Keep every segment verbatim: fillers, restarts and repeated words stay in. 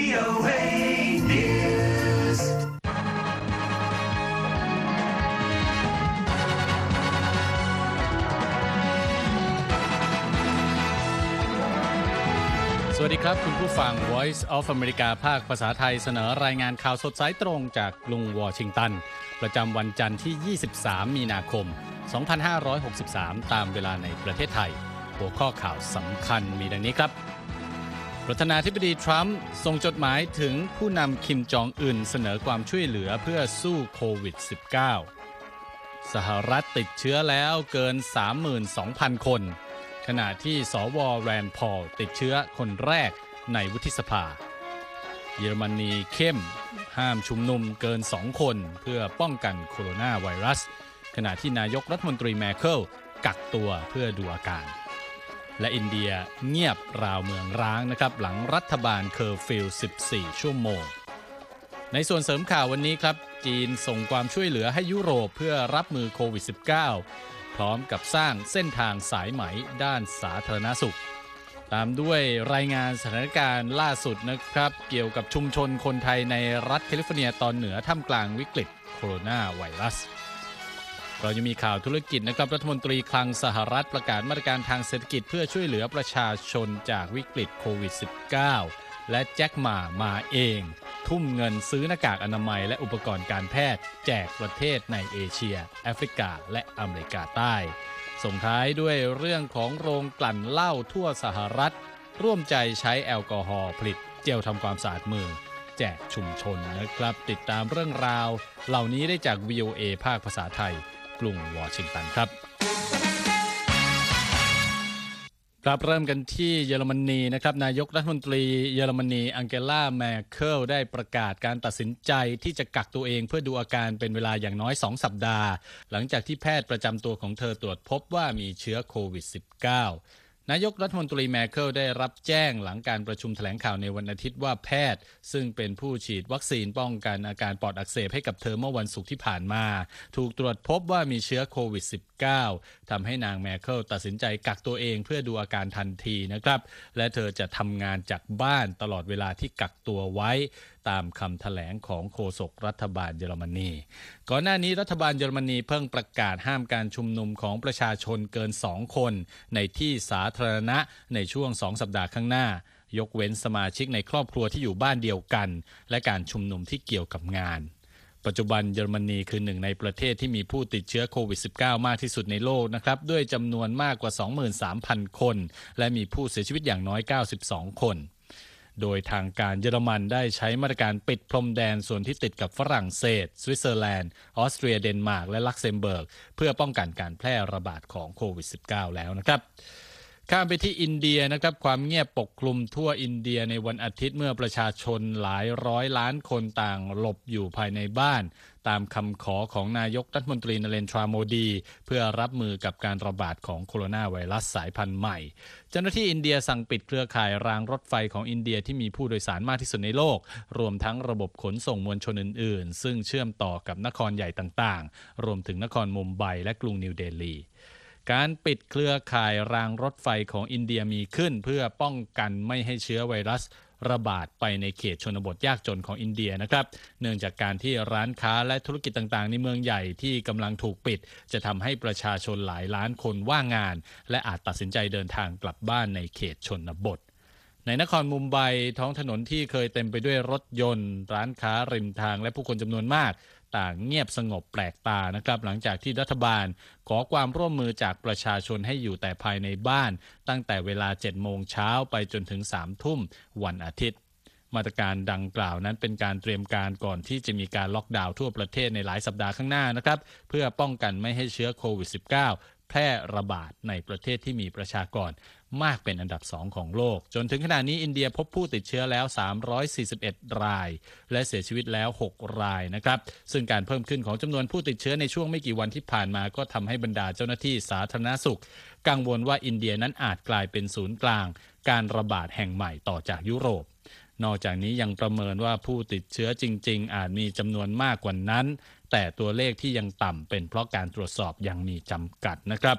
โอ เอ News สวัสดีครับคุณผู้ฟัง Voice of America ภาคภาษาไทยเสนอรายงานข่าวสดสายตรงจากกรุงวอชิงตันประจำวันจันทร์ที่ยี่สิบสามมีนาคมสองพันห้าร้อยหกสิบสามตามเวลาในประเทศไทยหัวข้อข่าวสำคัญมีดังนี้ครับประธานาธิบดีทรัมป์ส่งจดหมายถึงผู้นำคิมจองอึนเสนอความช่วยเหลือเพื่อสู้โควิด สิบเก้า สหรัฐติดเชื้อแล้วเกิน สามหมื่นสองพัน คนขณะที่สวแรนด์พอลติดเชื้อคนแรกในวุฒิสภาเยอรมนีเข้มห้ามชุมนุมเกินสองคนเพื่อป้องกันโคโรนาไวรัสขณะที่นายกรัฐมนตรีแมร์เคิลกักตัวเพื่อดูอาการและอินเดียเงียบราวเมืองร้างนะครับหลังรัฐบาลเคอร์ฟิวสิบสี่ชั่วโมงในส่วนเสริมข่าววันนี้ครับจีนส่งความช่วยเหลือให้ยุโรปเพื่อรับมือโควิด สิบเก้า พร้อมกับสร้างเส้นทางสายไหมด้านสาธารณสุขตามด้วยรายงานสถานการณ์ล่าสุดนะครับเกี่ยวกับชุมชนคนไทยในรัฐแคลิฟอร์เนียตอนเหนือท่ามกลางวิกฤตโคโรนาไวรัสเรายังมีข่าวธุรกิจนะครับรัฐมนตรีคลังสหรัฐประกาศมาตรการทางเศรษฐกิจเพื่อช่วยเหลือประชาชนจากวิกฤตโควิด สิบเก้า และแจ็คหม่ามาเองทุ่มเงินซื้อหน้ากากอนามัยและอุปกรณ์การแพทย์แจกประเทศในเอเชียแอฟริกาและอเมริกาใต้ส่งท้ายด้วยเรื่องของโรงกลั่นเหล้าทั่วสหรัฐร่วมใจใช้แอลกอฮอล์ผลิตเจลทำความสะอาดมือแจกชุมชนนะครับติดตามเรื่องราวเหล่านี้ได้จาก วี โอ เอ ภาคภาษาไทยกรุงวอชิงตันครับครับเริ่มกันที่เยอรมนีนะครับนายกรัฐมนตรีเยอรมนีอังเกลาแมร์เคิลได้ประกาศการตัดสินใจที่จะกักตัวเองเพื่อดูอาการเป็นเวลาอย่างน้อยสองสัปดาห์หลังจากที่แพทย์ประจำตัวของเธอตรวจพบว่ามีเชื้อโควิด สิบเก้า นายกรัฐมนตรีแมร์เคิลได้รับแจ้งหลังการประชุมแถลงข่าวในวันอาทิตย์ว่าแพทย์ซึ่งเป็นผู้ฉีดวัคซีนป้องกันอาการปอดอักเสบให้กับเธอเมื่อวันศุกร์ที่ผ่านมาถูกตรวจพบว่ามีเชื้อโควิด สิบเก้า ทำให้นางแมร์เคิลตัดสินใจกักตัวเองเพื่อดูอาการทันทีนะครับและเธอจะทำงานจากบ้านตลอดเวลาที่กักตัวไว้ตามคำแถลงของโฆษกรัฐบาลเยอรมนีก่อนหน้านี้รัฐบาลเยอรมนีเพิ่งประกาศห้ามการชุมนุมของประชาชนเกินสองคนในที่สาธารณะในช่วงสองสัปดาห์ข้างหน้ายกเว้นสมาชิกในครอบครัวที่อยู่บ้านเดียวกันและการชุมนุมที่เกี่ยวกับงานปัจจุบันเยอรมนีคือหนึ่งในประเทศที่มีผู้ติดเชื้อโควิด สิบเก้า มากที่สุดในโลกนะครับด้วยจำนวนมากกว่า สองหมื่นสามพัน คนและมีผู้เสียชีวิตอย่างน้อยเก้าสิบสองคนโดยทางการเยอรมันได้ใช้มาตรการปิดพรมแดนส่วนที่ติดกับฝรั่งเศสสวิตเซอร์แลนด์ออสเตรียเดนมาร์กและลักเซมเบิร์กเพื่อป้องกันการแพร่ระบาดของโควิด สิบเก้า แล้วนะครับข้ามไปที่อินเดียนะครับความเงียบปกคลุมทั่วอินเดียในวันอาทิตย์เมื่อประชาชนหลายร้อยล้านคนต่างหลบอยู่ภายในบ้านตามคำขอของนายกรัฐมนตรีนเรนทราโมดีเพื่อรับมือกับการระบาดของโคโรนาไวรัสสายพันธุ์ใหม่เจ้าหน้าที่อินเดียสั่งปิดเครือข่ายรางรถไฟของอินเดียที่มีผู้โดยสารมากที่สุดในโลกรวมทั้งระบบขนส่งมวลชนอื่นๆซึ่งเชื่อมต่อกับนครใหญ่ต่างๆรวมถึงนครมุมไบและกรุงนิวเดลีการปิดเครือข่ายรางรถไฟของอินเดียมีขึ้นเพื่อป้องกันไม่ให้เชื้อไวรัสระบาดไปในเขตชนบทยากจนของอินเดียนะครับเนื่องจากการที่ร้านค้าและธุรกิจต่างๆในเมืองใหญ่ที่กำลังถูกปิดจะทำให้ประชาชนหลายล้านคนว่างงานและอาจตัดสินใจเดินทางกลับบ้านในเขตชนบทในนครมุมไบท้องถนนที่เคยเต็มไปด้วยรถยนต์ร้านค้าริมทางและผู้คนจำนวนมากต่างเงียบสงบแปลกตานะครับหลังจากที่รัฐบาลขอความร่วมมือจากประชาชนให้อยู่แต่ภายในบ้านตั้งแต่เวลา เจ็ดโมงเช้าไปจนถึง สามทุ่มวันอาทิตย์มาตรการดังกล่าวนั้นเป็นการเตรียมการก่อนที่จะมีการล็อกดาวน์ทั่วประเทศในหลายสัปดาห์ข้างหน้านะครับเพื่อป้องกันไม่ให้เชื้อโควิด สิบเก้า แพร่ระบาดในประเทศที่มีประชากรมากเป็นอันดับสองของโลกจนถึงขณะนี้อินเดียพบผู้ติดเชื้อแล้วสามร้อยสี่สิบเอ็ดรายและเสียชีวิตแล้วหกรายนะครับซึ่งการเพิ่มขึ้นของจำนวนผู้ติดเชื้อในช่วงไม่กี่วันที่ผ่านมาก็ทำให้บรรดาเจ้าหน้าที่สาธารณสุขกังวลว่าอินเดียนั้นอาจกลายเป็นศูนย์กลางการระบาดแห่งใหม่ต่อจากยุโรปนอกจากนี้ยังประเมินว่าผู้ติดเชื้อจริงๆอาจมีจำนวนมากกว่านั้นแต่ตัวเลขที่ยังต่ำเป็นเพราะการตรวจสอบยังมีจำกัดนะครับ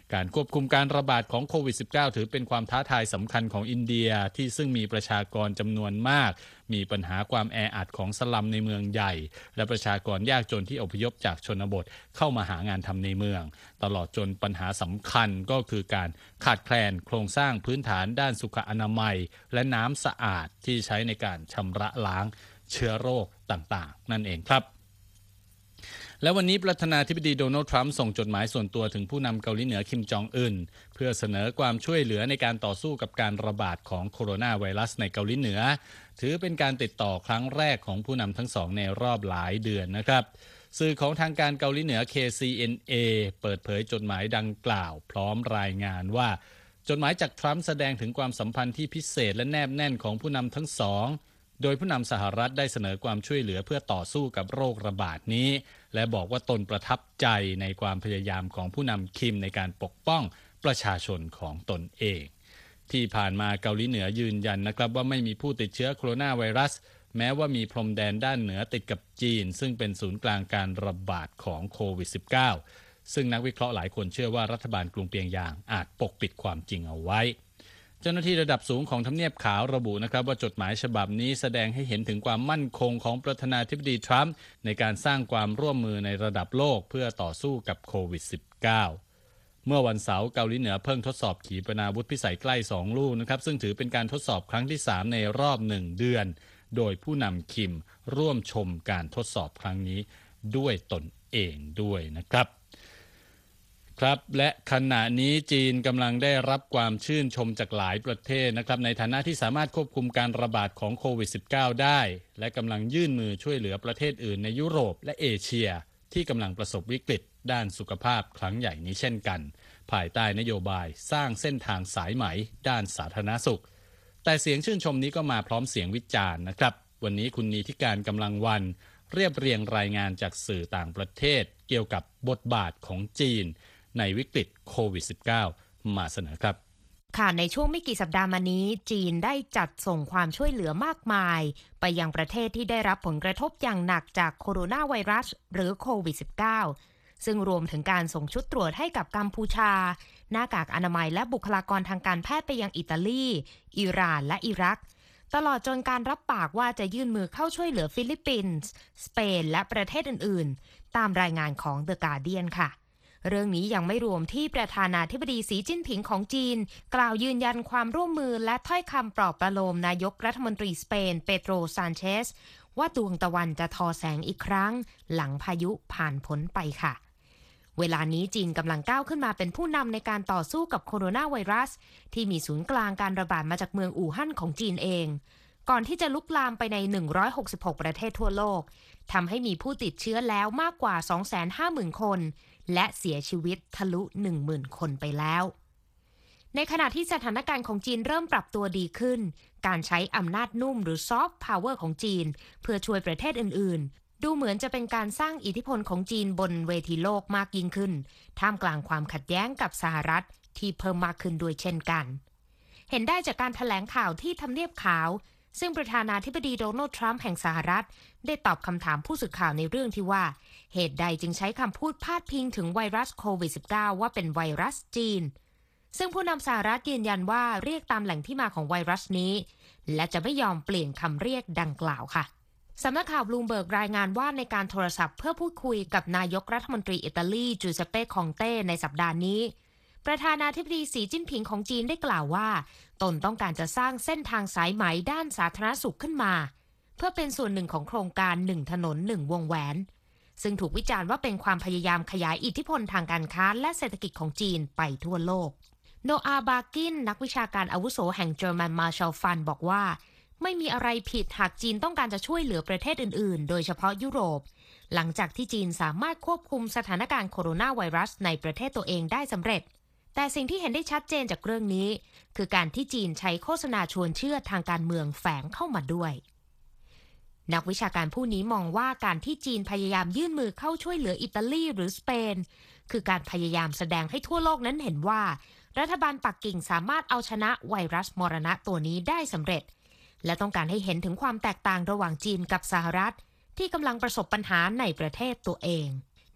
การควบคุมการระบาดของโควิด สิบเก้า ถือเป็นความท้าทายสำคัญของอินเดียที่ซึ่งมีประชากรจำนวนมากมีปัญหาความแออัดของสลัมในเมืองใหญ่และประชากรยากจนที่อพยพจากชนบทเข้ามาหางานทำในเมืองตลอดจนปัญหาสำคัญก็คือการขาดแคลนโครงสร้างพื้นฐานด้านสุขอนามัยและน้ำสะอาดที่ใช้ในการชำระล้างเชื้อโรคต่างๆนั่นเองครับและวันนี้ประธานาธิบดีโดนัลด์ทรัมป์ส่งจดหมายส่วนตัวถึงผู้นำเกาหลีเหนือคิมจองอึนเพื่อเสนอความช่วยเหลือในการต่อสู้กับการระบาดของโคโรนาไวรัสในเกาหลีเหนือถือเป็นการติดต่อครั้งแรกของผู้นำทั้งสองในรอบหลายเดือนนะครับสื่อของทางการเกาหลีเหนือ เค ซี เอ็น เอ เปิดเผยจดหมายดังกล่าวพร้อมรายงานว่าจดหมายจากทรัมป์แสดงถึงความสัมพันธ์ที่พิเศษและแนบแน่นของผู้นำทั้งสองโดยผู้นำสหรัฐได้เสนอความช่วยเหลือเพื่อต่อสู้กับโรคระบาดนี้และบอกว่าตนประทับใจในความพยายามของผู้นำคิมในการปกป้องประชาชนของตนเองที่ผ่านมาเกาหลีเหนือยืนยันนะครับว่าไม่มีผู้ติดเชื้อโคโรนาไวรัสแม้ว่ามีพรมแดนด้านเหนือติดกับจีนซึ่งเป็นศูนย์กลางการระบาดของโควิด สิบเก้า ซึ่งนักวิเคราะห์หลายคนเชื่อว่ารัฐบาลกรุงเปียงยางอาจปกปิดความจริงเอาไว้เจ้าหน้าที่ระดับสูงของทำเนียบขาวระบุนะครับว่าจดหมายฉบับนี้แสดงให้เห็นถึงความมั่นคงของประธานาธิบดีทรัมป์ในการสร้างความร่วมมือในระดับโลกเพื่อต่อสู้กับโควิด สิบเก้า เมื่อวันเสาร์เกาหลีเหนือเพิ่งทดสอบขีปนาวุธพิสัยใกล้สองลูกนะครับซึ่งถือเป็นการทดสอบครั้งที่สามในรอบหนึ่งเดือนโดยผู้นำคิมร่วมชมการทดสอบครั้งนี้ด้วยตนเองด้วยนะครับครับและขณะนี้จีนกำลังได้รับความชื่นชมจากหลายประเทศนะครับในฐานะที่สามารถควบคุมการระบาดของโควิด สิบเก้า ได้และกำลังยื่นมือช่วยเหลือประเทศอื่นในยุโรปและเอเชียที่กำลังประสบวิกฤตด้านสุขภาพครั้งใหญ่นี้เช่นกันภายใต้นโยบายสร้างเส้นทางสายไหมด้านสาธารณสุขแต่เสียงชื่นชมนี้ก็มาพร้อมเสียงวิจารณ์นะครับวันนี้คุณนีธิการกำลังวันเรียบเรียงรายงานจากสื่อต่างประเทศเกี่ยวกับบทบาทของจีนในวิกฤตโควิด สิบเก้า มาเสนอครับค่ะในช่วงไม่กี่สัปดาห์มานี้จีนได้จัดส่งความช่วยเหลือมากมายไปยังประเทศที่ได้รับผลกระทบอย่างหนักจากโคโรนาไวรัสหรือโควิด สิบเก้า ซึ่งรวมถึงการส่งชุดตรวจให้กับกัมพูชาหน้ากากอนามัยและบุคลากรทางการแพทย์ไปยังอิตาลีอิหร่านและอิรักตลอดจนการรับปากว่าจะยื่นมือเข้าช่วยเหลือฟิลิปปินส์สเปนและประเทศอื่นๆตามรายงานของ The Guardian ค่ะเรื่องนี้ยังไม่รวมที่ประธานาธิบดีสีจิ้นผิงของจีนกล่าวยืนยันความร่วมมือและถ้อยคำปลอบประโลมนายกรัฐมนตรีสเปนเปโตรซานเชสว่าดวงตะวันจะทอแสงอีกครั้งหลังพายุผ่านพ้นไปค่ะเวลานี้จีนกำลังก้าวขึ้นมาเป็นผู้นำในการต่อสู้กับโคโรนาไวรัสที่มีศูนย์กลางการระบาดมาจากเมืองอู่ฮั่นของจีนเองก่อนที่จะลุกลามไปในหนึ่งร้อยหกสิบหกประเทศทั่วโลกทำให้มีผู้ติดเชื้อแล้วมากกว่า สองแสนห้าหมื่น คนและเสียชีวิตทะลุ หนึ่งหมื่น คนไปแล้วในขณะที่สถานการณ์ของจีนเริ่มปรับตัวดีขึ้นการใช้อำนาจนุ่มหรือซอฟต์พาวเวอร์ของจีนเพื่อช่วยประเทศอื่นๆดูเหมือนจะเป็นการสร้างอิทธิพลของจีนบนเวทีโลกมากยิ่งขึ้นท่ามกลางความขัดแย้งกับสหรัฐที่เพิ่มมากขึ้นด้วยเช่นกันเห็นได้จากการแถลงข่าวที่ทำเนียบขาวซึ่งประธานาธิบดีโดนัลด์ทรัมป์แห่งสหรัฐได้ตอบคำถามผู้สื่อข่าวในเรื่องที่ว่าเหตุใดจึงใช้คำพูดพาดพิงถึงไวรัสโควิด สิบเก้า ว่าเป็นไวรัสจีนซึ่งผู้นำสหรัฐยืนยันว่าเรียกตามแหล่งที่มาของไวรัสนี้และจะไม่ยอมเปลี่ยนคำเรียกดังกล่าวค่ะสำนักข่าวบลูมเบิร์กรายงานว่าในการโทรศัพท์เพื่อพูดคุยกับนายกรัฐมนตรีอิตาลีจูเซปเป้คองเต้ในสัปดาห์นี้ประธานาธิบดีสีจิ้นผิงของจีนได้กล่าวว่าตนต้องการจะสร้างเส้นทางสายไหมด้านสาธารณสุขขึ้นมาเพื่อเป็นส่วนหนึ่งของโครงการหนึ่งถนนหนึ่งวงแหวนซึ่งถูกวิจารณ์ว่าเป็นความพยายามขยายอิทธิพลทางการค้าและเศรษฐกิจของจีนไปทั่วโลกโนอาห์ บากินนักวิชาการอาวุโสแห่ง German Marshall Fund บอกว่าไม่มีอะไรผิดหากจีนต้องการจะช่วยเหลือประเทศอื่นๆโดยเฉพาะยุโรปหลังจากที่จีนสามารถควบคุมสถานการณ์โคโรนาไวรัสในประเทศตัวเองได้สำเร็จแต่สิ่งที่เห็นได้ชัดเจนจากเรื่องนี้คือการที่จีนใช้โฆษณาชวนเชื่อทางการเมืองแฝงเข้ามาด้วยนักวิชาการผู้นี้มองว่าการที่จีนพยายามยื่นมือเข้าช่วยเหลืออิตาลีหรือสเปนคือการพยายามแสดงให้ทั่วโลกนั้นเห็นว่ารัฐบาลปักกิ่งสามารถเอาชนะไวรัสมรณะตัวนี้ได้สำเร็จและต้องการให้เห็นถึงความแตกต่างระหว่างจีนกับสหรัฐที่กำลังประสบปัญหาในประเทศตัวเอง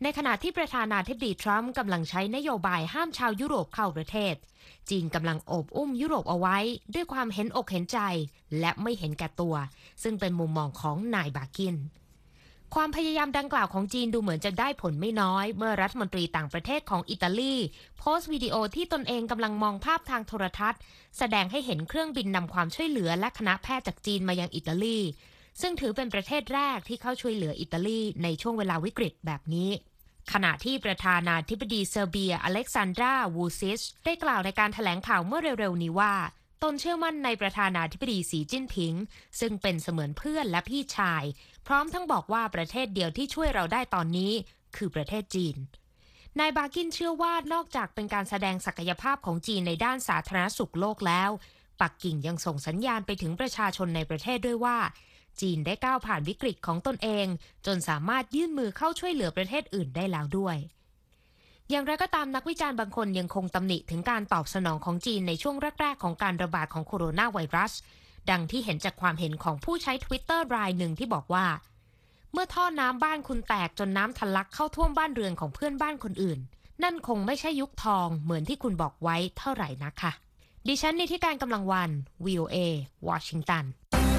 ในขณะที่ประธานาธิบดีทรัมป์กำลังใช้นโยบายห้ามชาวยุโรปเข้าประเทศจีนกำลังโอบอุ้มยุโรปเอาไว้ด้วยความเห็นอกเห็นใจและไม่เห็นแก่ตัวซึ่งเป็นมุมมองของนายบากินความพยายามดังกล่าวของจีนดูเหมือนจะได้ผลไม่น้อยเมื่อรัฐมนตรีต่างประเทศของอิตาลีโพสต์วิดีโอที่ตนเองกำลังมองภาพทางโทรทัศน์แสดงให้เห็นเครื่องบินนำความช่วยเหลือและคณะแพทย์จากจีนมายังอิตาลีซึ่งถือเป็นประเทศแรกที่เข้าช่วยเหลืออิตาลีในช่วงเวลาวิกฤตแบบนี้ขณะที่ประธานาธิบดีเซอร์เบียอเล็กซานดราวูซิชได้กล่าวในการแถลงข่าวเมื่อเร็วๆนี้ว่าตนเชื่อมั่นในประธานาธิบดีสีจิ้นผิงซึ่งเป็นเสมือนเพื่อนและพี่ชายพร้อมทั้งบอกว่าประเทศเดียวที่ช่วยเราได้ตอนนี้คือประเทศจีนนายบากินเชื่อว่านอกจากเป็นการแสดงศักยภาพของจีนในด้านสาธารณสุขโลกแล้วปักกิ่งยังส่งสัญญาณไปถึงประชาชนในประเทศด้วยว่าจีนได้ก้าวผ่านวิกฤตของตนเองจนสามารถยื่นมือเข้าช่วยเหลือประเทศอื่นได้แล้วด้วยอย่างไรก็ตามนักวิจารณ์บางคนยังคงตำหนิถึงการตอบสนองของจีนในช่วงแรกๆของการระบาดของโคโรนาไวรัสดังที่เห็นจากความเห็นของผู้ใช้ Twitter รายหนึ่งที่บอกว่าเมื่อท่อน้ำบ้านคุณแตกจนน้ำทะลักเข้าท่วมบ้านเรือนของเพื่อนบ้านคนอื่นนั่นคงไม่ใช่ยุคทองเหมือนที่คุณบอกไว้เท่าไหร่นักค่ะดิฉันนิติการกำลังวัน วี โอ เอ วอชิงตัน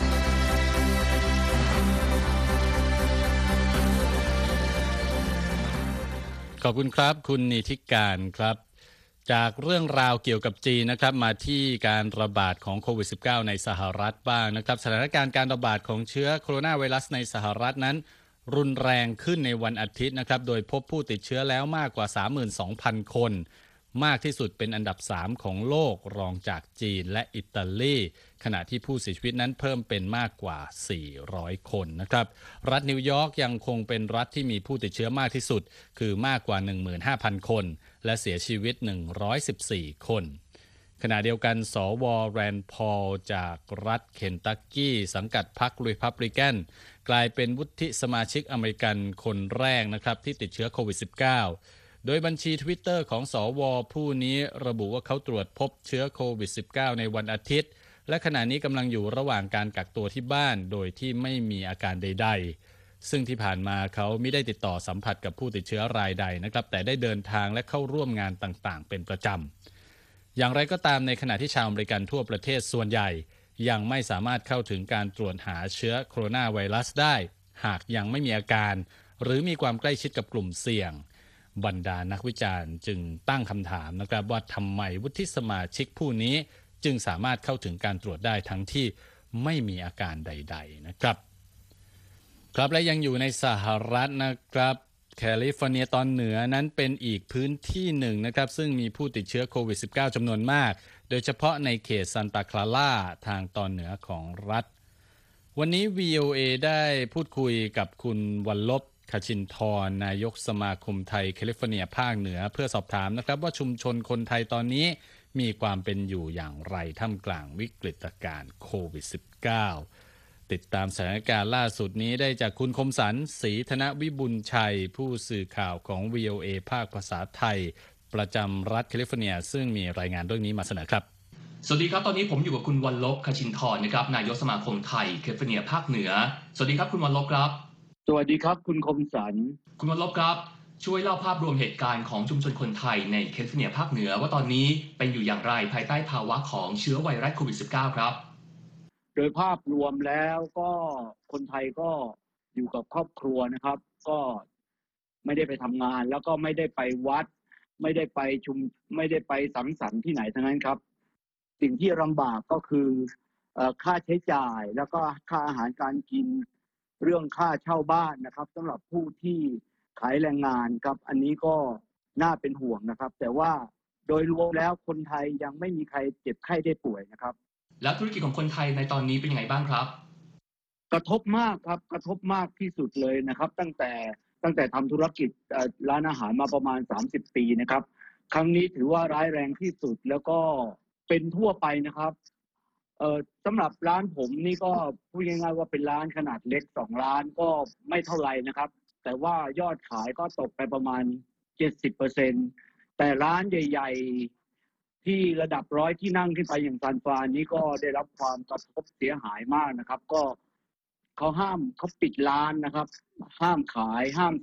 ขอบคุณครับคุณนิติการครับจากเรื่องราวเกี่ยวกับจีนนะครับมาที่การระบาดของโควิด สิบเก้า ในสหรัฐบ้างนะครับสถานการณ์การระบาดของเชื้อโคโรนาไวรัสในสหรัฐนั้นรุนแรงขึ้นในวันอาทิตย์นะครับโดยพบผู้ติดเชื้อแล้วมากกว่า สามหมื่นสองพัน คนมากที่สุดเป็นอันดับสามของโลกรองจากจีนและอิตาลีขณะที่ผู้เสียชีวิตนั้นเพิ่มเป็นมากกว่าสี่ร้อยคนนะครับรัฐนิวยอร์กยังคงเป็นรัฐที่มีผู้ติดเชื้อมากที่สุดคือมากกว่า หนึ่งหมื่นห้าพัน คนและเสียชีวิตหนึ่งร้อยสิบสี่คนขณะเดียวกันสวแรนด์พอลจากรัฐเคนตักกี้สังกัดพรรครีพับลิกันกลายเป็นวุฒิสมาชิกอเมริกันคนแรกนะครับที่ติดเชื้อโควิด สิบเก้าโดยบัญชี Twitter ของสวผู้นี้ระบุว่าเขาตรวจพบเชื้อโควิด สิบเก้า ในวันอาทิตย์และขณะนี้กำลังอยู่ระหว่างการกักตัวที่บ้านโดยที่ไม่มีอาการใดๆซึ่งที่ผ่านมาเขาไม่ได้ติดต่อสัมผัสกับผู้ติดเชื้อรายใดนะครับแต่ได้เดินทางและเข้าร่วมงานต่างๆเป็นประจำอย่างไรก็ตามในขณะที่ชาวอเมริกันทั่วประเทศส่วนใหญ่ยังไม่สามารถเข้าถึงการตรวจหาเชื้อโคโรนาไวรัสได้หากยังไม่มีอาการหรือมีความใกล้ชิดกับกลุ่มเสี่ยงบรรดานักวิจารณ์จึงตั้งคำถามนะครับว่าทำไมวุฒิสมาชิกผู้นี้จึงสามารถเข้าถึงการตรวจได้ทั้งที่ไม่มีอาการใดๆนะครับครับและยังอยู่ในสหรัฐนะครับแคลิฟอร์เนียตอนเหนือนั้นเป็นอีกพื้นที่หนึ่งนะครับซึ่งมีผู้ติดเชื้อโควิด สิบเก้า จำนวนมากโดยเฉพาะในเขตซันตาคลาร่าทางตอนเหนือของรัฐวันนี้ วี โอ เอ ได้พูดคุยกับคุณวัลลบคชินทรนายกสมาคมไทยแคลิฟอร์เนียภาคเหนือเพื่อสอบถามนะครับว่าชุมชนคนไทยตอนนี้มีความเป็นอยู่อย่างไรท่ามกลางวิกฤตการณ์โควิด สิบเก้า ติดตามสถานการณ์ล่าสุดนี้ได้จากคุณคมสันต์ศรีธนวิบุญชัยผู้สื่อข่าวของ วี โอ เอ ภาคภาษาไทยประจำรัฐแคลิฟอร์เนียซึ่งมีรายงานเรื่องนี้มาเสนอครับสวัสดีครับตอนนี้ผมอยู่กับคุณวัลลบคชินทรนะครับนายกสมาคมไทยแคลิฟอร์เนียภาคเหนือสวัสดีครับคุณวัลลบครับสวัสดีครับคุณคมสันต์คุณวัลลบครับช่วยเล่าภาพรวมเหตุการณ์ของชุมชนคนไทยในแคลิฟอร์เนียภาคเหนือว่าตอนนี้เป็นอยู่อย่างไรภายใต้ภาวะของเชื้อไวรัสโควิด สิบเก้า ครับโดยภาพรวมแล้วก็คนไทยก็อยู่กับครอบครัวนะครับก็ไม่ได้ไปทำงานแล้วก็ไม่ได้ไปวัดไม่ได้ไปชุมไม่ได้ไปสังสรรค์ที่ไหนทั้งนั้นครับสิ่งที่ลำบากก็คือค่าใช้จ่ายแล้วก็ค่าอาหารการกินเรื่องค่าเช่าบ้านนะครับสำหรับผู้ที่ขายแรงงานครับอันนี้ก็น่าเป็นห่วงนะครับแต่ว่าโดยรวมแล้วคนไทยยังไม่มีใครเจ็บไข้ได้ป่วยนะครับแล้วธุรกิจของคนไทยในตอนนี้เป็นยังไงบ้างครับกระทบมากครับกระทบมากที่สุดเลยนะครับตั้งแต่ตั้งแต่ทำธุรกิจร้านอาหารมาประมาณสามสิบปีนะครับครั้งนี้ถือว่าร้ายแรงที่สุดแล้วก็เป็นทั่วไปนะครับเอ่อสำหรับร้านผมนี่ก็พูดง่ายๆว่าเป็นร้านขนาดเล็กสองร้านก็ไม่เท่าไหร่นะครับแต่ว่ายอดขายก็ตกไปประมาณ เจ็ดสิบเปอร์เซ็นต์ แต่ร้านใหญ่ๆที่ระดับร้อยที่นั่งขึ้นไปอย่างซานฟรานนี้ก็ได้รับความกระทบเสียหายมากนะครับก็เขาห้ามเขาปิดร้านนะครับห้ามขายห้ามซิท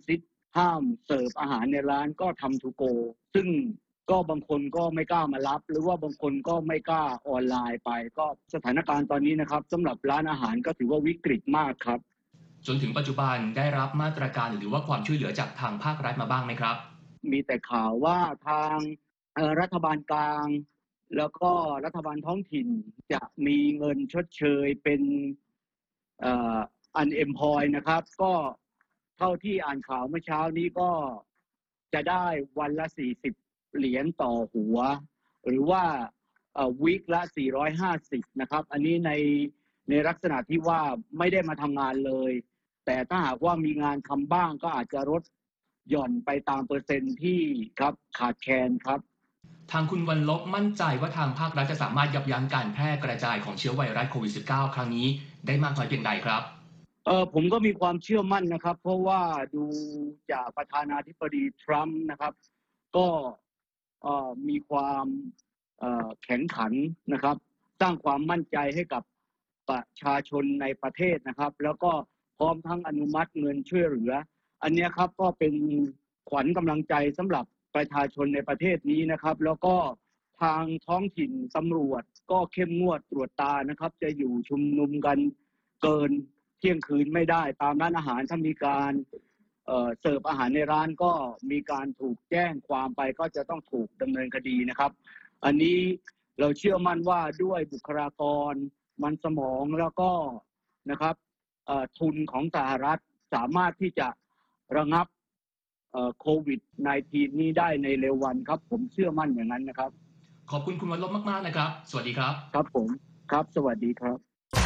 ห้ามเสิร์ฟอาหารในร้านก็ทำทูโกซึ่งก็บางคนก็ไม่กล้ามารับหรือว่าบางคนก็ไม่กล้าออนไลน์ไปก็สถานการณ์ตอนนี้นะครับสำหรับร้านอาหารก็ถือว่าวิกฤตมากครับจนถึงปัจจุบันได้รับมาตรการหรือว่าความช่วยเหลือจากทางภาครัฐมาบ้างไหมครับมีแต่ข่าวว่าทางรัฐบาลกลางแล้วก็รัฐบาลท้องถิ่นจะมีเงินชดเชยเป็นเอ่อ unemployed นะครับก็เท่าที่อ่านข่าวเมื่อเช้านี้ก็จะได้วันละสี่สิบเหรียญต่อหัวหรือว่าเอ่อวีคละสี่ร้อยห้าสิบนะครับอันนี้ในในลักษณะที่ว่าไม่ได้มาทำงานเลยแต่ถ้าหากว่ามีงานทำบ้างก็อาจจะลดหย่อนไปตามเปอร์เซ็นต์ที่ครับขาดแคลนครับทางคุณวรรลบมั่นใจว่าทางภาครัฐจะสามารถยับยั้งการแพร่กระจายของเชื้อไวรัสโควิด สิบเก้า ครั้งนี้ได้มากน้อยเพียงใดครับเออผมก็มีความเชื่อมั่นนะครับเพราะว่าดูจากประธานาธิบดีทรัมป์นะครับก็เอ่อมีความเอ่อแข็งขันนะครับสร้างความมั่นใจให้กับประชาชนในประเทศนะครับแล้วก็พร้อมทั้งอนุมัติเงินช่วยเหลืออันนี้ครับก็เป็นขวัญกำลังใจสำหรับประชาชนในประเทศนี้นะครับแล้วก็ทางท้องถิ่นตำรวจก็เข้มงวดตรวจตานะครับจะอยู่ชุมนุมกันเกินเที่ยงคืนไม่ได้ตามร้านอาหารถ้ามีการเอ่อเสิร์ฟอาหารในร้านก็มีการถูกแจ้งความไปก็จะต้องถูกดำเนินคดีนะครับอันนี้เราเชื่อมั่นว่าด้วยบุคลากรมันสมองแล้วก็นะครับเอ่อทุนของสหรัฐสามารถที่จะระงับเอ่อโควิด สิบเก้า นี้ได้ในเร็ววันครับผมเชื่อมั่นอย่างนั้นนะครับขอบคุณคุณวรรลบมากๆนะครับสวัสดีครับครับผมครับสวัสดีครับ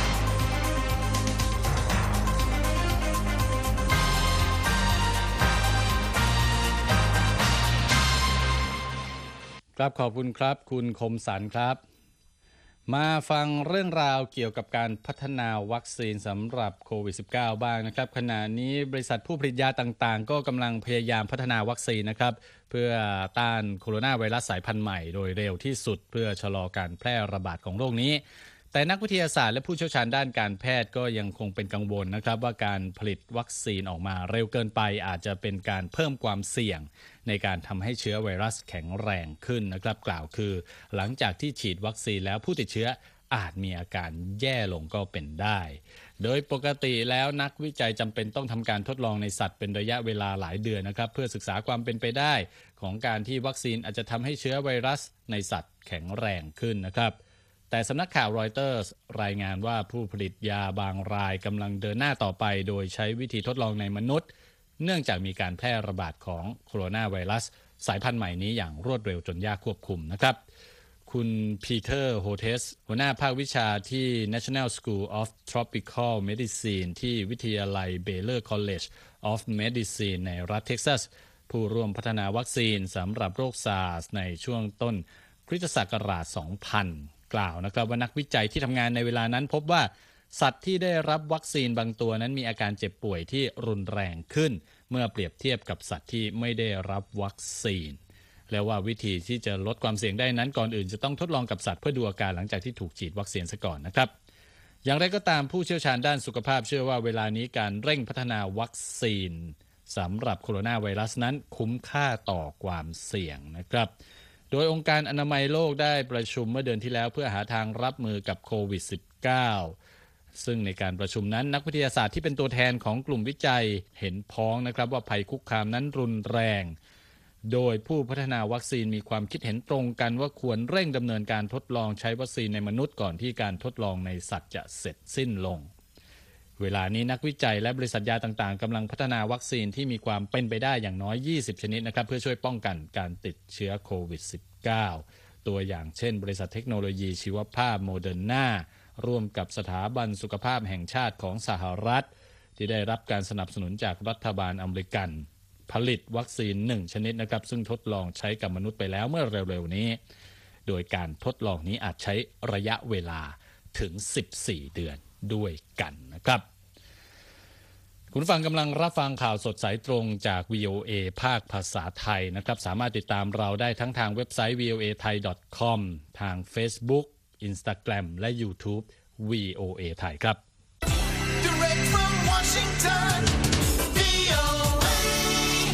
ครับขอบคุณครับคุณคมสันครับมาฟังเรื่องราวเกี่ยวกับการพัฒนาวัคซีนสำหรับโควิด สิบเก้า บ้างนะครับขณะนี้บริษัทผู้ผลิตยาต่างๆก็กำลังพยายามพัฒนาวัคซีนนะครับเพื่อต้านโคโรนาไวรัสสายพันธุ์ใหม่โดยเร็วที่สุดเพื่อชะลอการแพร่ระบาดของโรคนี้แต่นักวิทยาศาสตร์และผู้เชี่ยวชาญด้านการแพทย์ก็ยังคงเป็นกังวลนะครับว่าการผลิตวัคซีนออกมาเร็วเกินไปอาจจะเป็นการเพิ่มความเสี่ยงในการทำให้เชื้อไวรัสแข็งแรงขึ้นนะครับกล่าวคือหลังจากที่ฉีดวัคซีนแล้วผู้ติดเชื้ออาจมีอาการแย่ลงก็เป็นได้โดยปกติแล้วนักวิจัยจำเป็นต้องทำการทดลองในสัตว์เป็นระยะเวลาหลายเดือนนะครับเพื่อศึกษาความเป็นไปได้ของการที่วัคซีนอาจจะทำให้เชื้อไวรัสในสัตว์แข็งแรงขึ้นนะครับแต่สำนักข่าวรอยเตอร์สรายงานว่าผู้ผลิตยาบางรายกำลังเดินหน้าต่อไปโดยใช้วิธีทดลองในมนุษย์เนื่องจากมีการแพร่ระบาดของโคโรนาไวรัสสายพันธุ์ใหม่นี้อย่างรวดเร็วจนยากควบคุมนะครับคุณพีเตอร์โฮเทสหัวหน้าภาควิชาที่ National School of Tropical Medicine ที่วิทยาลัย Baylor College of Medicine ในรัฐเท็กซัสผู้ร่วมพัฒนาวัคซีนสำหรับโรคซาร์สในช่วงต้นคริสตศักราช สองพัน กล่าวนะครับว่านักวิจัยที่ทำงานในเวลานั้นพบว่าสัตว์ที่ได้รับวัคซีนบางตัวนั้นมีอาการเจ็บป่วยที่รุนแรงขึ้นเมื่อเปรียบเทียบกับสัตว์ที่ไม่ได้รับวัคซีนและว่าวิธีที่จะลดความเสี่ยงได้นั้นก่อนอื่นจะต้องทดลองกับสัตว์เพื่อดูอาการหลังจากที่ถูกฉีดวัคซีนซะก่อนนะครับอย่างไรก็ตามผู้เชี่ยวชาญด้านสุขภาพเชื่อว่าเวลานี้การเร่งพัฒนาวัคซีนสำหรับโคโรนาไวรัสนั้นคุ้มค่าต่อความเสี่ยงนะครับโดยองค์การอนามัยโลกได้ประชุมเมื่อเดือนที่แล้วเพื่อหาทางรับมือกับโควิด สิบเก้า ซึ่งในการประชุมนั้นนักวิทยาศาสตร์ที่เป็นตัวแทนของกลุ่มวิจัยเห็นพ้องนะครับว่าภัยคุกคามนั้นรุนแรงโดยผู้พัฒนาวัคซีนมีความคิดเห็นตรงกันว่าควรเร่งดำเนินการทดลองใช้วัคซีนในมนุษย์ก่อนที่การทดลองในสัตว์จะเสร็จสิ้นลงเวลานี้นักวิจัยและบริษัทยาต่างๆกำลังพัฒนาวัคซีนที่มีความเป็นไปได้อย่างน้อยยี่สิบชนิดนะครับเพื่อช่วยป้องกันการติดเชื้อโควิด สิบเก้า ตัวอย่างเช่นบริษัทเทคโนโลยีชีวภาพโมเดอร์นาร่วมกับสถาบันสุขภาพแห่งชาติของสหรัฐที่ได้รับการสนับสนุนจากรัฐบาลอเมริกันผลิตวัคซีนหนึ่งชนิดนะครับซึ่งทดลองใช้กับมนุษย์ไปแล้วเมื่อเร็วๆนี้โดยการทดลองนี้อาจใช้ระยะเวลาถึงสิบสี่เดือนด้วยกันนะครับคุณฟังกำลังรับฟังข่าวสดสายตรงจาก วี โอ เอ ภาคภาษาไทยนะครับสามารถติดตามเราได้ทั้งทางเว็บไซต์ วี โอ เอ ไทย ดอท คอม ทาง Facebook Instagram และ YouTube วี โอ เอ ไทยครับ Direct from Washington วี โอ เอ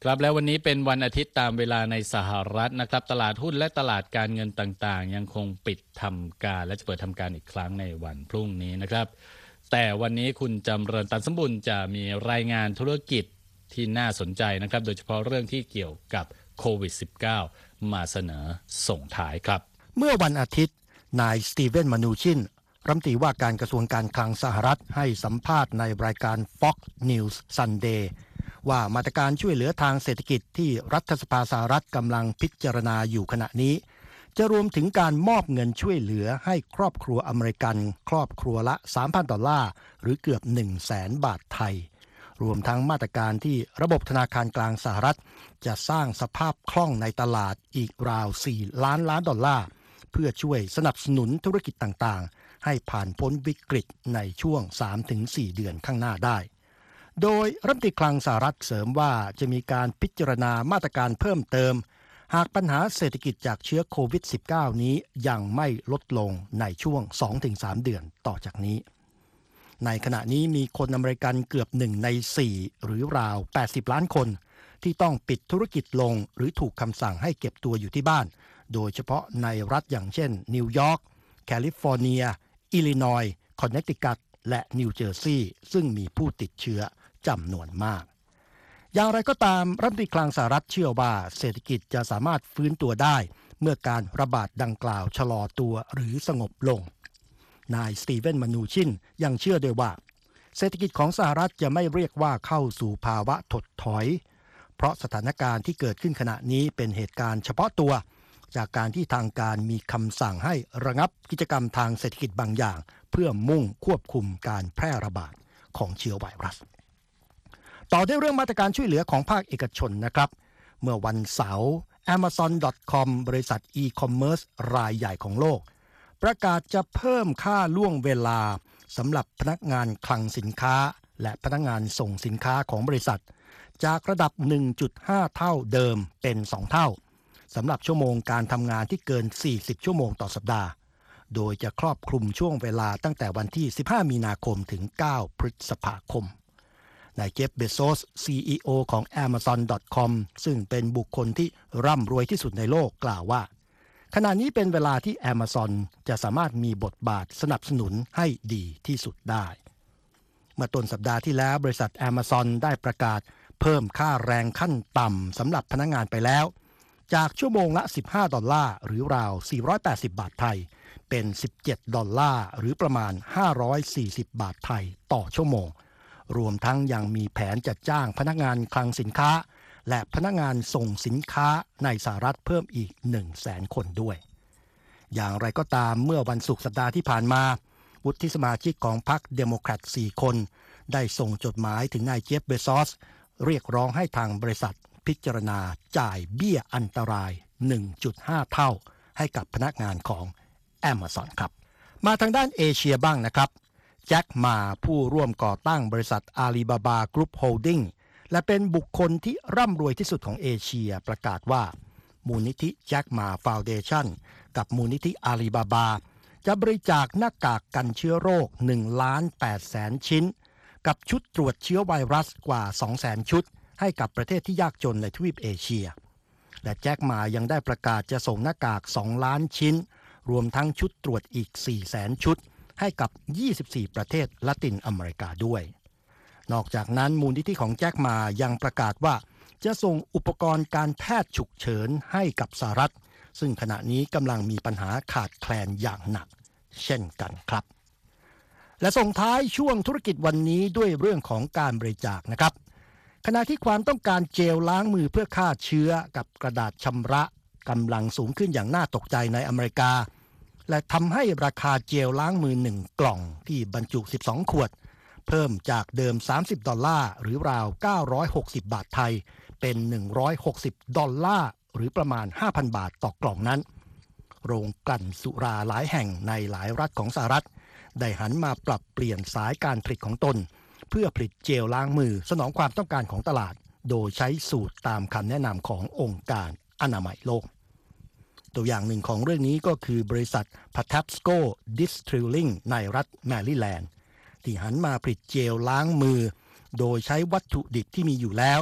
ครับแล้ววันนี้เป็นวันอาทิตย์ตามเวลาในสหรัฐนะครับตลาดหุ้นและตลาดการเงินต่างๆยังคงปิดทำการและจะเปิดทำการอีกครั้งในวันพรุ่งนี้นะครับแต่วันนี้คุณจำเริญตันสมบุญจะมีรายงานธุรกิจที่น่าสนใจนะครับโดยเฉพาะเรื่องที่เกี่ยวกับโควิด สิบเก้า มาเสนอส่งท้ายครับเมื่อวันอาทิตย์นายสตีเวนมานูชินรัฐมนตรีว่าการกระทรวงการคลังสหรัฐให้สัมภาษณ์ในรายการ Fox News Sunday ว่ามาตรการช่วยเหลือทางเศรษฐกิจที่รัฐสภาสหรัฐกำลังพิจารณาอยู่ขณะนี้จะรวมถึงการมอบเงินช่วยเหลือให้ครอบครัวอเมริกันครอบครัวละ สามพัน ดอลลาร์หรือเกือบ หนึ่งแสน บาทไทยรวมทั้งมาตรการที่ระบบธนาคารกลางสหรัฐจะสร้างสภาพคล่องในตลาดอีกราว สี่ ล้านล้านดอลลาร์เพื่อช่วยสนับสนุนธุรกิจต่างๆให้ผ่านพ้นวิกฤตในช่วง สามถึงสี่ เดือนข้างหน้าได้โดยรัฐมนตรีคลังสหรัฐเสริมว่าจะมีการพิจารณามาตรการเพิ่มเติมหากปัญหาเศรษฐกิจจากเชื้อโควิด สิบเก้า นี้ยังไม่ลดลงในช่วง สองถึงสาม เดือนต่อจากนี้ในขณะนี้มีคนอเมริกันเกือบหนึ่งในสี่หรือราวแปดสิบล้านคนที่ต้องปิดธุรกิจลงหรือถูกคำสั่งให้เก็บตัวอยู่ที่บ้านโดยเฉพาะในรัฐอย่างเช่นนิวยอร์กแคลิฟอร์เนียอิลลินอยส์คอนเนตทิคัตและนิวเจอร์ซีย์ซึ่งมีผู้ติดเชื้อจำนวนมากอย่างไรก็ตามรัฐมนตรีคลังสหรัฐเชื่อว่าเศรษฐกิจจะสามารถฟื้นตัวได้เมื่อการระบาดดังกล่าวชะลอตัวหรือสงบลงนายสตีเวนมานูชินยังเชื่อด้วยว่าเศรษฐกิจของสหรัฐจะไม่เรียกว่าเข้าสู่ภาวะถดถอยเพราะสถานการณ์ที่เกิดขึ้นขณะนี้เป็นเหตุการณ์เฉพาะตัวจากการที่ทางการมีคำสั่งให้ระงับกิจกรรมทางเศรษฐกิจบางอย่างเพื่อมุ่งควบคุมการแพร่ระบาดของเชื้อไวรัสต่อด้วยเรื่องมาตรการช่วยเหลือของภาคเอกชนนะครับเมื่อวันเสาร์ แอมะซอน ดอท คอม บริษัทอีคอมเมิร์ซรายใหญ่ของโลกประกาศจะเพิ่มค่าล่วงเวลาสำหรับพนักงานคลังสินค้าและพนักงานส่งสินค้าของบริษัทจากระดับ หนึ่งจุดห้า เท่าเดิมเป็น สอง เท่าสำหรับชั่วโมงการทำงานที่เกิน สี่สิบ ชั่วโมงต่อสัปดาห์โดยจะครอบคลุมช่วงเวลาตั้งแต่วันที่ สิบห้า มีนาคมถึง เก้า พฤษภาคมนายเจฟ เบโซส ซี อี โอ ของ แอมะซอน ดอท คอม ซึ่งเป็นบุคคลที่ร่ำรวยที่สุดในโลกกล่าวว่าขณะนี้เป็นเวลาที่ Amazon จะสามารถมีบทบาทสนับสนุนให้ดีที่สุดได้เมื่อต้นสัปดาห์ที่แล้วบริษัท Amazon ได้ประกาศเพิ่มค่าแรงขั้นต่ำสำหรับพนักงานไปแล้วจากชั่วโมงละ สิบห้า ดอลลาร์หรือราว สี่ร้อยแปดสิบ บาทไทยเป็น สิบเจ็ด ดอลลาร์หรือประมาณ ห้าร้อยสี่สิบ บาทไทยต่อชั่วโมงรวมทั้งยังมีแผนจะจ้างพนักงานคลังสินค้าและพนักงานส่งสินค้าในสหรัฐเพิ่มอีก หนึ่งแสน คนด้วยอย่างไรก็ตามเมื่อวันศุกร์สัปดาห์ที่ผ่านมาวุฒิสมาชิกของพรรคเดโมแครต สี่ คนได้ส่งจดหมายถึงนายเจฟ เบโซสเรียกร้องให้ทางบริษัทพิจารณาจ่ายเบี้ยอันตราย หนึ่งจุดห้า เท่าให้กับพนักงานของ Amazon ครับมาทางด้านเอเชียบ้างนะครับแจ็คหมาผู้ร่วมก่อตั้งบริษัทอาลีบาบากรุ๊ปโฮลดิ้งและเป็นบุคคลที่ร่ำรวยที่สุดของเอเชียประกาศว่ามูลนิธิแจ็คหมาฟาวเดชั่นกับมูลนิธิอาลีบาบาจะบริจาคหน้ากากกันเชื้อโรค หนึ่งล้านแปดแสน ชิ้นกับชุดตรวจเชื้อไวรัสกว่า สองแสน ชุดให้กับประเทศที่ยากจนในทวีปเอเชียและแจ็คหมายังได้ประกาศจะส่งหน้ากาก สอง ล้านชิ้นรวมทั้งชุดตรวจอีก สี่แสน ชุดให้กับ ยี่สิบสี่ ประเทศละตินอเมริกาด้วยนอกจากนั้นมูลนิธิของแจ็คหมายังประกาศว่าจะส่งอุปกรณ์การแพทย์ฉุกเฉินให้กับสหรัฐซึ่งขณะนี้กำลังมีปัญหาขาดแคลนอย่างหนักเช่นกันครับและส่งท้ายช่วงธุรกิจวันนี้ด้วยเรื่องของการบริจาคนะครับขณะที่ความต้องการเจลล้างมือเพื่อฆ่าเชื้อกับกระดาษชำระกำลังสูงขึ้นอย่างน่าตกใจในอเมริกาและทำให้ราคาเจลล้างมือหนึ่งกล่องที่บรรจุสิบสองขวดเพิ่มจากเดิมสามสิบดอลลาร์หรือราวเก้าร้อยหกสิบบาทไทยเป็นหนึ่งร้อยหกสิบดอลลาร์หรือประมาณ ห้าพัน บาทต่อกล่องนั้นโรงกลั่นสุราหลายแห่งในหลายรัฐของสหรัฐได้หันมาปรับเปลี่ยนสายการผลิตของตนเพื่อผลิตเจลล้างมือสนองความต้องการของตลาดโดยใช้สูตรตามคำแนะนำขององค์การอนามัยโลกตัวอย่างหนึ่งของเรื่องนี้ก็คือบริษัท Patapsco Distilling ในรัฐแมริแลนด์ที่หันมาผลิตเจลล้างมือโดยใช้วัตถุดิบที่มีอยู่แล้ว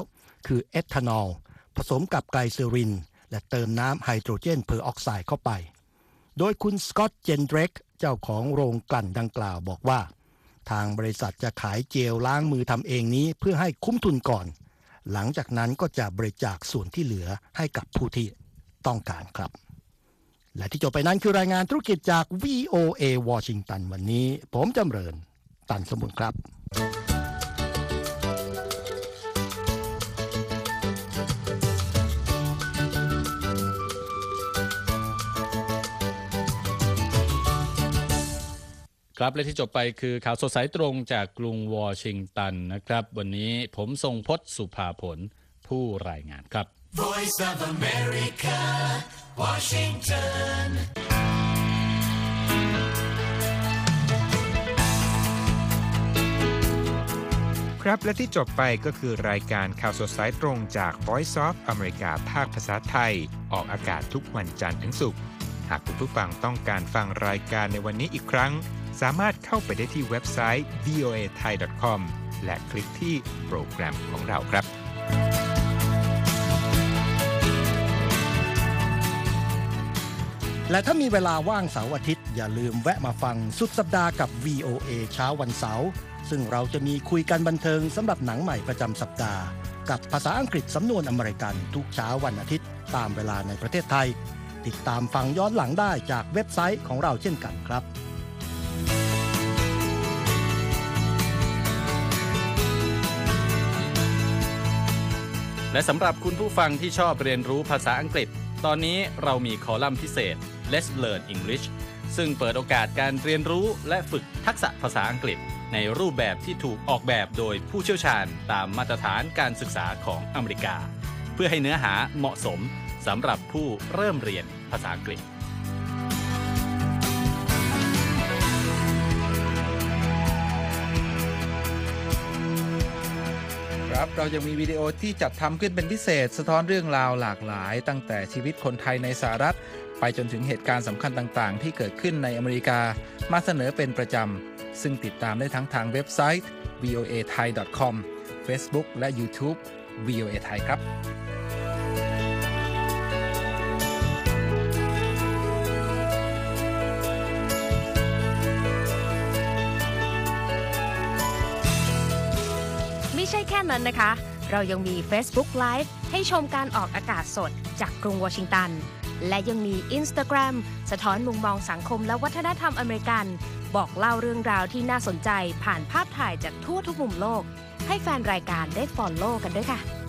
คือเอทานอลผสมกับไกลเซอรินและเติมน้ำไฮโดรเจนเพอร์ออกไซด์เข้าไปโดยคุณสกอตต์เจนเดรกเจ้าของโรงกลั่นดังกล่าวบอกว่าทางบริษัทจะขายเจลล้างมือทำเองนี้เพื่อให้คุ้มทุนก่อนหลังจากนั้นก็จะบริจาคส่วนที่เหลือให้กับผู้ที่ต้องการครับและที่จบไปนั้นคือรายงานธุรกิจจาก วี โอ เอ วอชิงตันวันนี้ผมจำเริญตันสมุนครับครับและที่จบไปคือข่าวสดสายตรงจากกรุงวอชิงตันนะครับวันนี้ผมทรงพจน์สุภาผลผู้รายงานครับ Voice of America, Washington. ครับและที่จบไปก็คือรายการข่าวสดสายตรงจาก Voice of America ภาคภาษาไทยออกอากาศทุกวันจันทร์ถึงศุกร์หากคุณผู้ฟังต้องการฟังรายการในวันนี้อีกครั้งสามารถเข้าไปได้ที่เว็บไซต์ วี โอ เอ ไทย ดอท คอม และคลิกที่โปรแกรมของเราครับและถ้ามีเวลาว่างเสาร์อาทิตย์อย่าลืมแวะมาฟังสุดสัปดาห์กับ วี โอ เอ เช้าวันเสาร์ซึ่งเราจะมีคุยกันบันเทิงสำหรับหนังใหม่ประจำสัปดาห์กับภาษาอังกฤษสำนวนอเมริกันทุกเช้าวันอาทิตย์ตามเวลาในประเทศไทยติดตามฟังย้อนหลังได้จากเว็บไซต์ของเราเช่นกันครับและสำหรับคุณผู้ฟังที่ชอบเรียนรู้ภาษาอังกฤษตอนนี้เรามีคอลัมน์พิเศษ Let's Learn English ซึ่งเปิดโอกาสการเรียนรู้และฝึกทักษะภาษาอังกฤษในรูปแบบที่ถูกออกแบบโดยผู้เชี่ยวชาญตามมาตรฐานการศึกษาของอเมริกาเพื่อให้เนื้อหาเหมาะสมสำหรับผู้เริ่มเรียนภาษาอังกฤษครับเรายังมีวิดีโอที่จัดทำขึ้นเป็นพิเศษสะท้อนเรื่องราวหลากหลายตั้งแต่ชีวิตคนไทยในสหรัฐไปจนถึงเหตุการณ์สำคัญต่างๆที่เกิดขึ้นในอเมริกามาเสนอเป็นประจำซึ่งติดตามได้ทั้งทางเว็บไซต์ วี โอ เอ ไทย ดอท คอม Facebook และ YouTube วี โอ เอ ไทยครับไม่ใช่แค่นั้นนะคะเรายังมี Facebook Live ให้ชมการออกอากาศสดจากกรุงวอชิงตันและยังมี Instagram สะท้อนมุมมองสังคมและวัฒนธรรมอเมริกันบอกเล่าเรื่องราวที่น่าสนใจผ่านภาพถ่ายจากทั่วทุกมุมโลกให้แฟนรายการได้ follow กันด้วยค่ะ